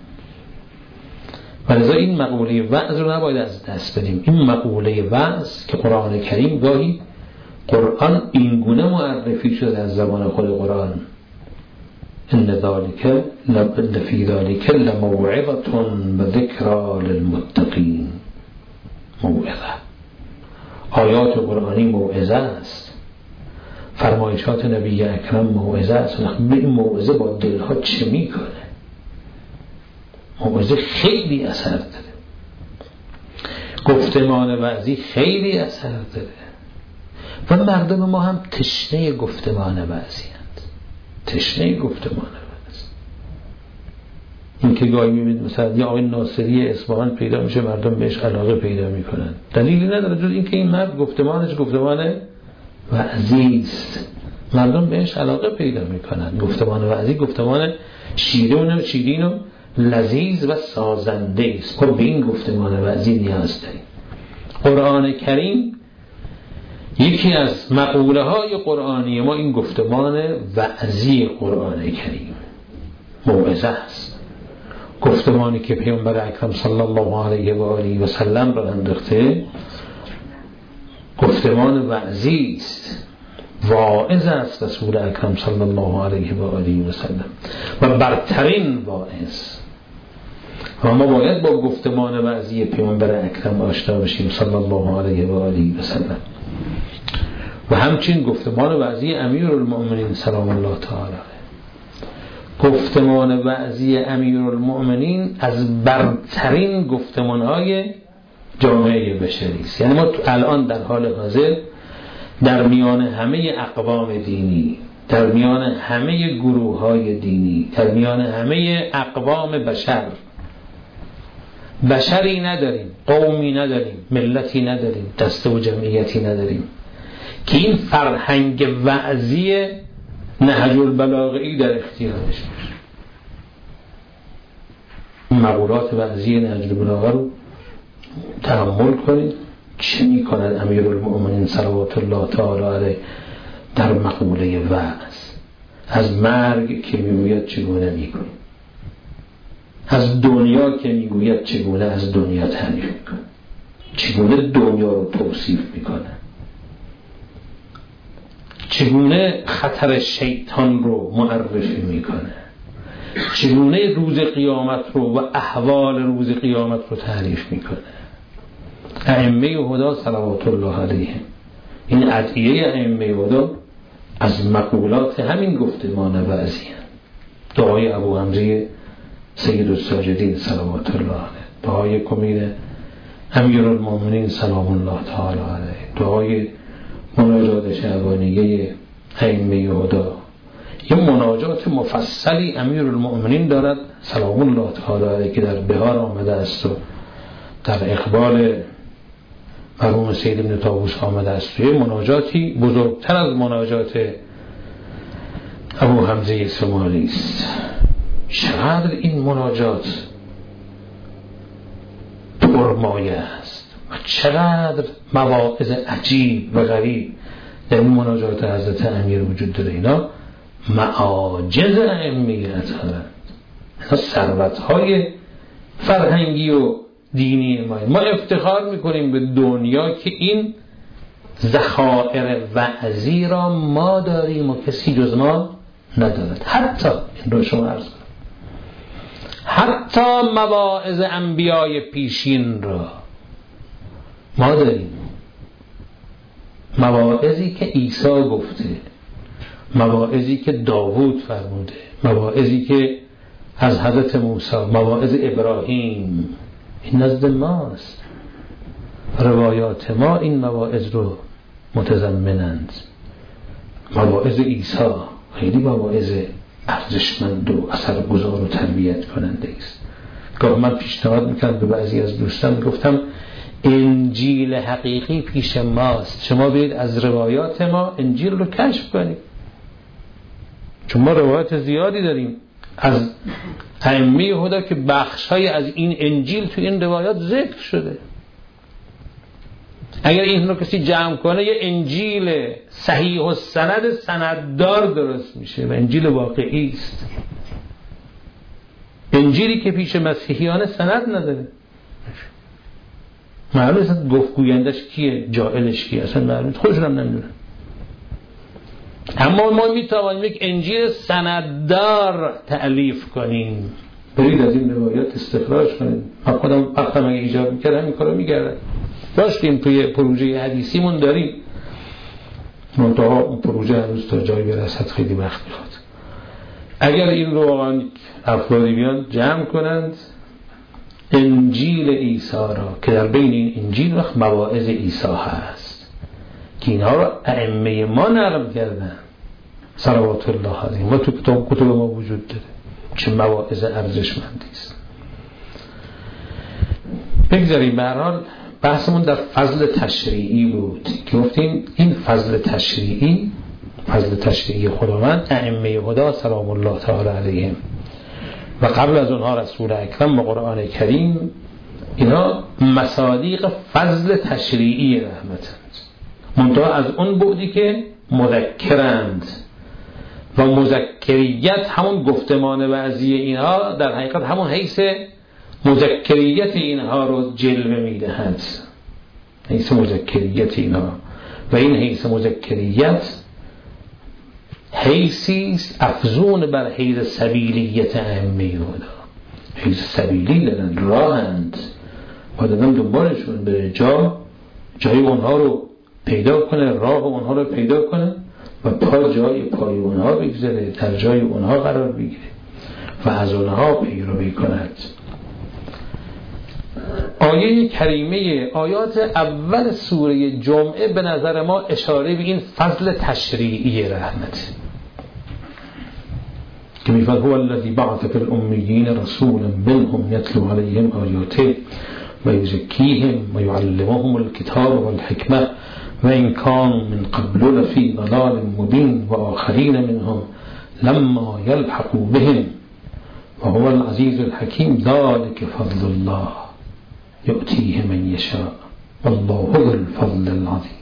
ولذا این مقوله وعظ رو نباید از دست بدیم. این مقوله وعظ که قرآن کریم گاهی قرآن این گونه معرفی شده از زبان خود قرآن، ان ذالک لفی ذالک لموعظة و ذکری للمتقین. موعظه، آیات قرآنی موعظه است، فرمایشات نبی اکرم موعظه است. به این موعظه با دلها چه میکنه؟ موعظه خیلی اثر داره، گفتمان وعظی خیلی اثر داره و مردم ما هم تشنه گفتمان وعظی هست، تشنه گفتمان وعظی. این که گاهی میبینید مثلا یه آقای ناصری اصفهان پیدا میشه، مردم بهش علاقه پیدا میکنن، دلیلی نداره جز این که این مرد گفتمانش گفتمان وعظی است، مردم بهش علاقه پیدا میکنن. گفتمان وعظی گفتمان شیرین و شیرین و لذیذ و سازنده است. خب به این گفتمان وعظی نیاز داریم. قرآن کریم یکی از مقوله های قرآنی ما این گفتمان وعظی قرآن کریم موعظه است. گفتمانی که پیامبر اکرم صلی الله علیه و آله و سلم را انداخته گفتمان وعظی است، واعظ است رسول اکرم صلی الله علیه و آله و سلم و برترین واعظ. و ما باید با گفتمان وعظی پیامبر اکرم آشنا بشیم صلی الله علیه و آله و سلم و همچنین گفتمان وعظی امیرالمؤمنین سلام الله تعالی. گفتمان وعظی امیرالمؤمنین از برترین گفتمان‌های جامعه بشری است. یعنی ما الان در حال حاضر در میان همه اقوام دینی، در میان همه گروه‌های دینی، در میان همه اقوام بشر، بشری نداریم، قومی نداریم، ملتی نداریم، دسته و جمعیتی نداریم که این فرهنگ وعظی نهج البلاغه‌ای در اختیارش باشه. مقولات وعظی نهج البلاغه رو تأمل کنید. چه می‌کند امیرالمؤمنین صلوات الله تعالی علیه در مقوله وعظ؟ از مرگ که میگوید چگونه میکنه، از دنیا که میگوید چگونه از دنیا تعریف میکنه، چگونه دنیا رو توصیف میکنه، چگونه خطر شیطان رو معرفی میکنه، چگونه روز قیامت رو و احوال روز قیامت رو تعریف میکنه. ائمه هدا صلوات الله علیهم، این ادعیه ائمه هدا از مقولات همین گفتمان وعظی هست. دعای ابو حمزه سید الساجدین صلوات الله علیه، دعای کمیر امیرالمؤمنین سلام الله تعالی علیه، دعای مناجات شعبانیه ائمه هدا. یه مناجات مفصلی امیرالمؤمنین دارد سلام الله تعالی علیه که در بهار آمده است و در اقبال مرحوم سید ابن طاووس آمده است. یه مناجاتی بزرگتر از مناجات ابو حمزه سمالی است. چقدر این مناجات پرمایه است و چقدر مواعظ عجیب و غریب در این مناجات حضرت امیر وجود داره. اینا معاجز ائمه اطهارند، اینا ثروت‌های فرهنگی و دینی ما. ما افتخار میکنیم به دنیا که این ذخایر وعظی را ما داریم و کسی جز ما ندارد. حتی این رو شما عرض کنم، حتی مواعظ انبیای پیشین را ما داریم. مواعظی که عیسی گفته، مواعظی که داوود فرموده، مواعظی که از حضرت موسی، مواعظ ابراهیم، این نزد ماست. روایات ما این مواعظ رو متضمنند. مواعظ عیسی خیلی مواعظ ارزشمند و اثرگذار و تربیت کننده است. گاه من پیشنهاد میکنم به بعضی از دوستان، گفتم انجیل حقیقی پیش ماست، شما برید از روایات ما انجیل رو کشف کنید، چون ما روایات زیادی داریم از ائمه هدا که بخش‌های از این انجیل تو این روایات ذکر شده. اگر این رو کسی جمع کنه یه انجیل صحیح و سند سنددار درست میشه و انجیل واقعی است. انجیلی که پیش مسیحیان سند نداره، معلوم است گفت گویندش کیه، جاهلش کیه، اصلا معلوم خودشون هم نمیدونن. اما ما میتوانیم یک انجیل سنددار تألیف کنیم، برید از این روایات استخراج کنید. من خودم وقتم اگه ایجاب میکرد همین کارو میکردم. داشتیم توی پروژه حدیثیمون داریم، منتها اون پروژه هنوز تا جایی برسد خیلی وقت میخواد. اگر این رو واقعا افرادی بیان جمع کنند انجیل عیسی را که در بین این انجیل وقت مواعظ عیسی هست که اینها رو ائمه ما نقل کردن صلوات الله علیه، ما تو کتاب کتب ما وجود داره. چه مواعظ ارزشمندی است. بگذاریم. به هر حال بحثمون در فضل تشریعی بود که گفتیم این فضل تشریعی، فضل تشریعی خداوند، ائمه هدا سلام الله تعالی علیهم و قبل از اونها رسول اکرم و قرآن کریم، اینا مصادیق فضل تشریعی رحمتند، منتها از اون بعدی که مذکرند و مذکریت همون گفتمان وعظی اینها در حقیقت همون حیث مذکریت اینها رو جلوه میدهند. حیث مذکریت اینها و این حیث مذکریت حیثی افزون بر حیث سبیلیت ائمه هدی. حیث سبیلی دارن، راهند، باید آدم دنبالشون بره، جا جای اونها رو پیدا کنه، راه اونها رو پیدا کنه و پا جای پای اونها بگذاره، در جای اونها قرار بگیره و از اونها پیروی کند. آیه کریمه آیات اول سوره جمعه به نظر ما اشاره به این فضل تشریعی رحمت که میفرماید هو الذی بعث فی الامیین رسولا منهم یتلو علیهم آیاته و یزکیهم و یعلمهم الکتاب والحکمه و ان کانوا من قبل لفی ضلال مبین و آخرین منهم لما یلحقوا بهم و هو العزیز الحکیم ذلک فضل الله یؤتیه من یشاء والله ذو الفضل العظیم.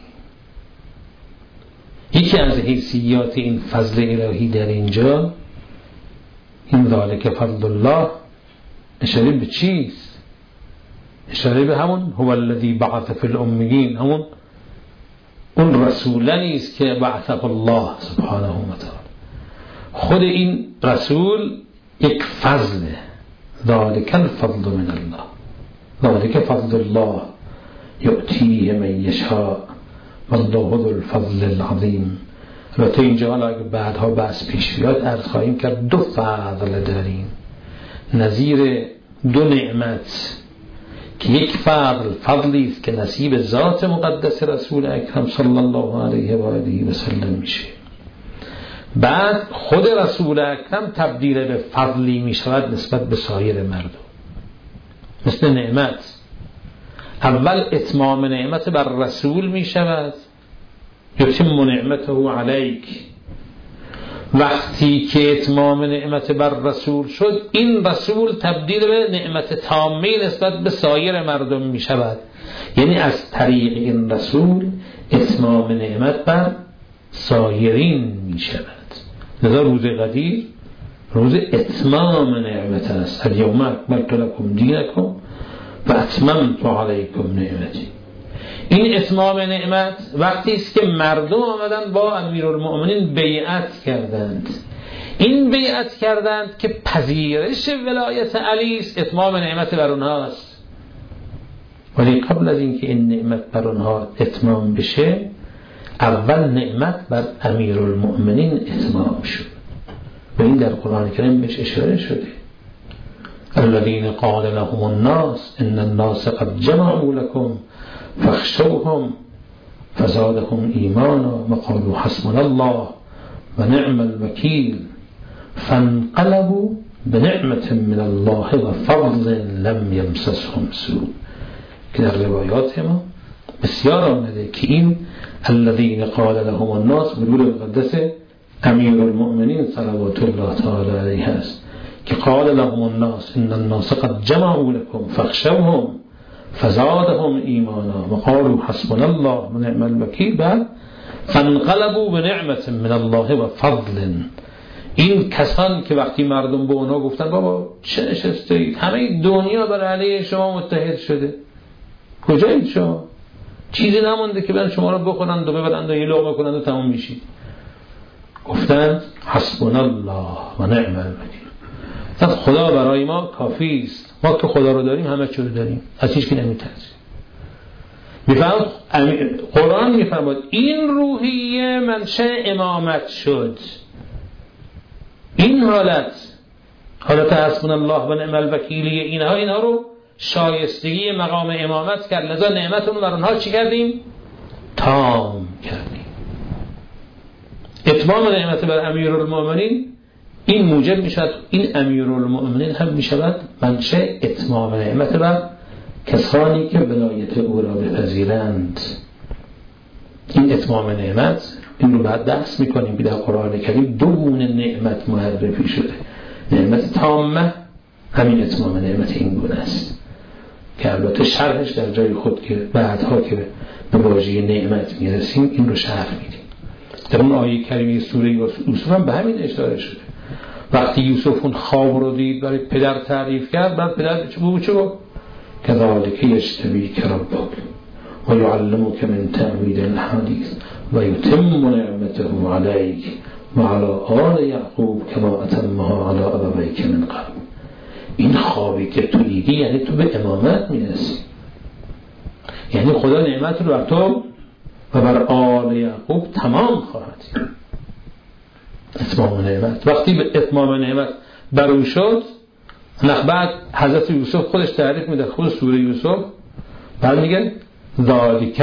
یکی از حیثیات این فضل الهی در اینجا این ذالک فضل الله اشاره به چیست؟ اشاره به همون هو الذی بعث فی الامیین، همون اون رسولانی است که بعثه الله سبحانه و تعالی. خود این رسول یک فضله، ذالک الفضل من الله، ذالک فضل الله یؤتیه من یشاء والله ذو الفضل العظیم. البته اینجا حالا اگه بعدها بحث پیش بیاد عرض خواهیم کرد دو فضل داریم نظیر دو نعمت که یک فضل فضلی است که نصیب ذات مقدس رسول اکرم صلی الله علیه و آله و سلم میشه، بعد خود رسول اکرم تبدیل به فضلی میشود نسبت به سایر مردم. مثل نعمت اول اتمام نعمت بر رسول میشود، یتم نعمته علیک، وقتی که اتمام نعمت بر رسول شد این رسول تبدیل به نعمت تامه نسبت به سایر مردم می شود، یعنی از طریق این رسول اتمام نعمت بر سایرین می شود. لذا روز قدیر روز اتمام نعمت است. الیوم اکملت لکم دینکم و اتممت علیکم نعمتی. این اتمام نعمت وقتی است که مردم آمدن با امیرالمؤمنین بیعت کردند. این بیعت کردند که پذیرش ولایت علی است، اتمام نعمت بر اونها است. ولی قبل از اینکه این نعمت بر اونها اتمام بشه اول نعمت بر امیرالمؤمنین اتمام شد و این در قرآن کریم بهش اشاره شده. الذين قال لهم الناس ان الناس قد جمعوا لكم فاخشوهم فزادهم ایمانا وقالوا حسبنا الله ونعم الوکیل فانقلبوا بنعمة من الله وفضل لم يمسسهم سوء. که در روایات ما بسیار آمده که این الذين قال لهم الناس به قول مقدس امیر المؤمنین صلوات الله تعالی علیه است که قال لهم الناس ان الناس قد جمعوا لكم فاخشوهم فزادهم ایمانا وقالوا حسبنا الله ونعم الوکیل بعد فانقلبوا بنعمة من الله و فضل. این کسان که وقتی مردم به اونها گفتن بابا چه نشسته اید، همه دنیا بر علیه شما متحد شده، کجایید شما، چیزی نمونده که برن شما رو بخورند و ببرند و یه لقمه کنند و تمام میشید. گفتند حسبنا الله و نعم الوکیل، خدا برای ما کافی است، ما که خدا رو داریم همه چیز رو داریم، از هیچ کی نمیترسیم. میفرماد قرآن میفرماد این روحیه منشأ امامت شد. این حالت حالت حسبنا الله و نعم الوکیلی اینها اینها رو شایستگی مقام امامت کرد، لذا نعمتون بر اونها چی کردیم؟ تام کردیم. اتمام نعمت بر امیرالمؤمنین این موجب میشود این امیرالمؤمنین هم میشود منشأ اتمام نعمت بر کسانی که ولایت او را بپذیرند. این اتمام نعمت این رو بعد دست میکنیم که در قرآن کریم دو گونه نعمت معرفی شده. نعمت تامه همین اتمام نعمت این گونه است که البته شرحش در جای خود که بعدها که به واژه نعمت میرسیم این رو شرح میدیم. در اون آیه کریمه سوره یوسف هم به همین اشاره شده. وقتی یوسف اون خواب رو دید برای پدر تعریف کرد، بعد پدر چه بود؟ چه گفت؟ کذالک یجتبیک ربک و یعلمک من تأویل الحدیث و یتم نعمته علیک و علی آل یعقوب کما اتمها علی ابویک من قبل. این خوابی که تو دیدی یعنی تو به امامت میرسی، یعنی خدا نعمت رو بر تو و بر آل یعقوب تمام خواهد. اتمام نعمت، وقتی به اتمام نعمت بر او شد، بعد حضرت یوسف خودش تعریف میده، خود سوره یوسف بعد میگه ذالک،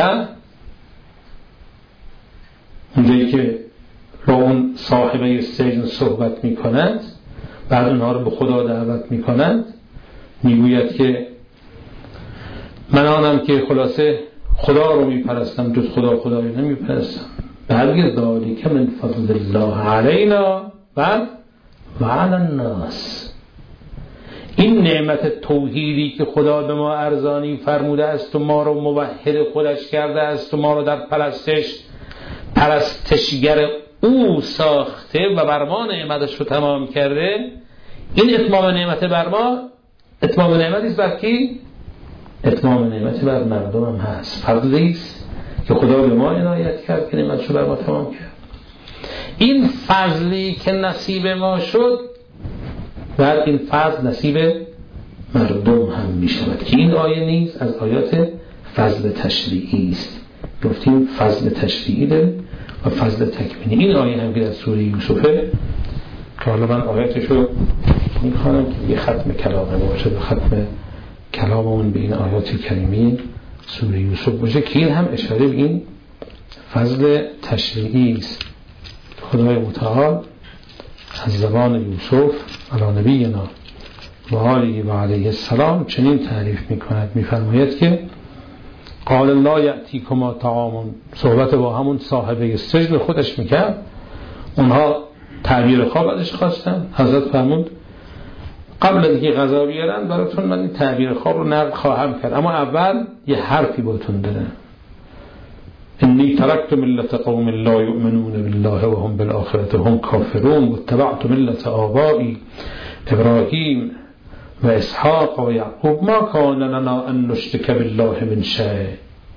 اونجایی که با اون صاحبه سجن صحبت میکنند، بعد اونها رو به خدا دعوت میکنند، میگوید که من آنم که خلاصه خدا رو میپرستم، جز خدا خدایی نمیپرستم. بعد میگه ذالک من فضل الله علینا و و علی الناس. این نعمت توحیدی که خدا به ما ارزانی فرموده است و ما رو موحد خودش کرده است و ما رو در پرستش پرستشگر او ساخته و بر ما نعمتش رو تمام کرده، این اتمام نعمت بر ما اتمام نعمتی است بر کی؟ اتمام نعمت بر مردم هم هست، فضلی است که خدا به ما عنایت کرد که نعمتش رو بر ما تمام کرد. این فضلی که نصیب ما شد، بعد این فضل نصیب مردم هم می شود که این آیه نیز از آیات فضل تشریعی است. گفتیم فضل تشریعی داره و فضل تکوینی. این آیه هم که در سوره یوسفه که حالا من آیاتش رو میخوانم که یه ختم کلامه باشه، و ختم کلاممون به این آیات کریمی سوره یوسف باشه که این هم اشاره به این فضل تشریعی است. خدای متعال از زبان یوسف علی نبینا و آله و علیه السلام چنین تعریف میکند، میفرماید که قال الله یأتیکما طعام، صحبت با همون صاحبه سجن خودش میکرد، اونها تعبیر خواب ازش خواستن، حضرت فرمود قبل از اینکه غذا بیارن براتون من این تعبیر خواب رو نقل خواهم کرد، اما اول یه حرفی باتون دادم. انی ترکت ملت قوم لا یؤمنون بالله و هم بالآخرة هم کافرون و اتبعت ملت آبایی ابراهیم و اسحاق و یعقوب ما کان لنا ان نشرک بالله من شیء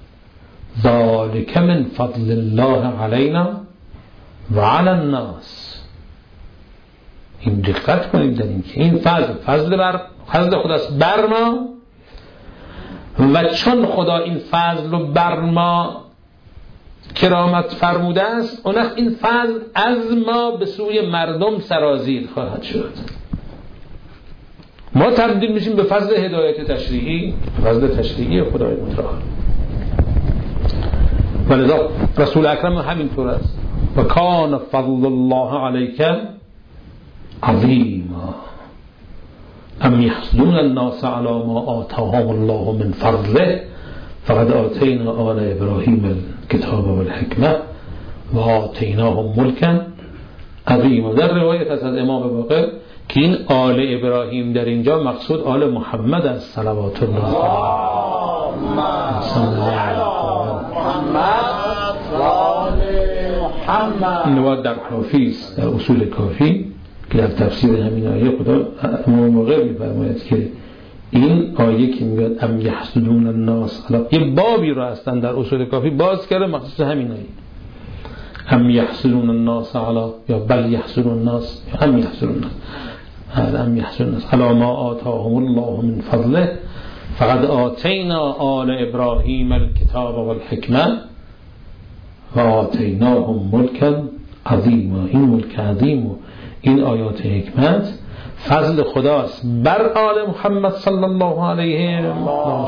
ذلک من فضل الله علینا و علی الناس. این دقت کنید در این که این فضل فضل بر فضل خداست بر ما، و چون خدا این فضل رو بر ما کرامت فرموده است، اون وقت این فضل از ما به سوی مردم سرازیر خواهد شد. ما تبدیل میشیم به فضل هدایت تشریعی، فضل تشریعی خدای متعال. ولذا رسول اکرم همینطور است، و کان فضل الله علیک عظیما ام یحسدون الناس علی ما آتاهم الله من فضله فقد آتینا آل ابراهیم الکتاب و الحکمه و آتیناهم ملکا عظیما. در روایت از امام باقر که این آل ابراهیم در اینجا مقصود آل محمد است صلوات الله علیه محمد. در کافی است، در اصول کافی که در تفسیر همین آیه خدا امام باقر می‌فرماید که این آیه که میگه ام یحسدون الناس، یه بابی رو هستن در اصول کافی باز کرده مخصوص همین آیه، ام یحسدون الناس علی یا بل یحسدون الناس یا ام یحسدون الناس هذا ام یحسدون الناس علی ما آتاهم الله من فضله فقد آتینا آل ابراهیم الکتاب و الحکمه و آتیناهم ملکا عظیما. این ملک عظیم و این آیات حکمت فضل خداست بر آل محمد صلی الله علیه و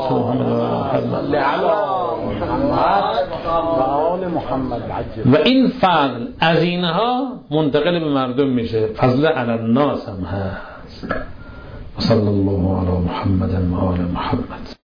محمد، و این فضل از اینها منتقل به مردم میشه، فضل علی الناس هم هست. صلی الله علی محمد و آل محمد.